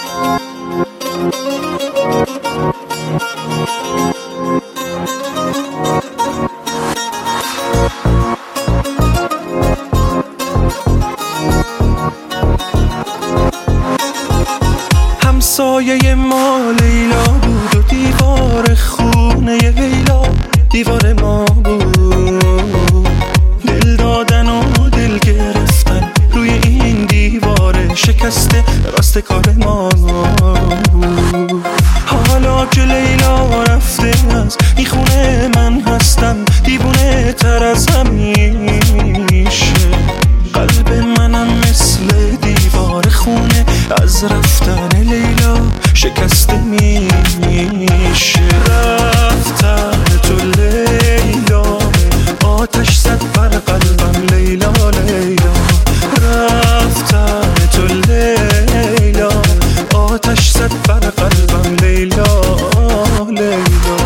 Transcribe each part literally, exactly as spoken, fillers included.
همسایه ما لیلا بود و دیوار خونه لیلا دیوار ما بود. دل دادن و دل گرفتن روی این دیوار شکسته راست کار ما بود. حالا که لیلا رفته از این خونه من هستم دیوونه تر از همیشه. قلب منم مثل دیوار خونه از رفتن لیلا شکسته میشه. رفتن تو لیلا آتش زد بر قلبم لیلا لیلا. رفتن تو لیلا آتش زد بر قلبم لیلا لیلا.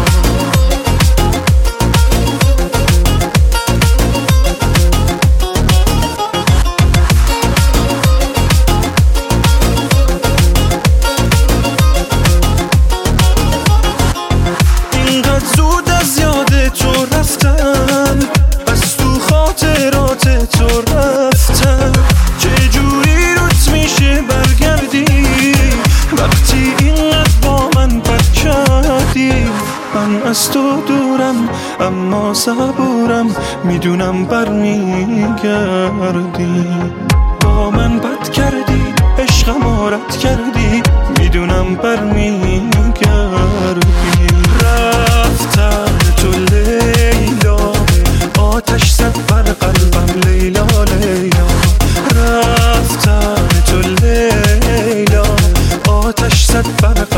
زود از یاد تو رفتم، از تو خاطرات تو رفتم. چجوری روت میشه برگردی وقتی اینقدر با من بد کردی؟ من از تو دورم اما صبورم، میدونم برمیگردی. با من بد کردی عشقم رد کردی، میدونم برمیگردی. رفتن تو لیلا آتش زد بر قلبم لیلا لیلا. رفتن تو لیلا آتش زد بر